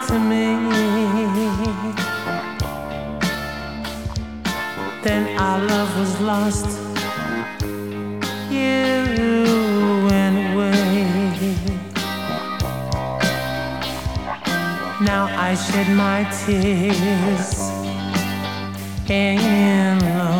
to me. Then our love was lost. You went away. Now I shed my tears in love.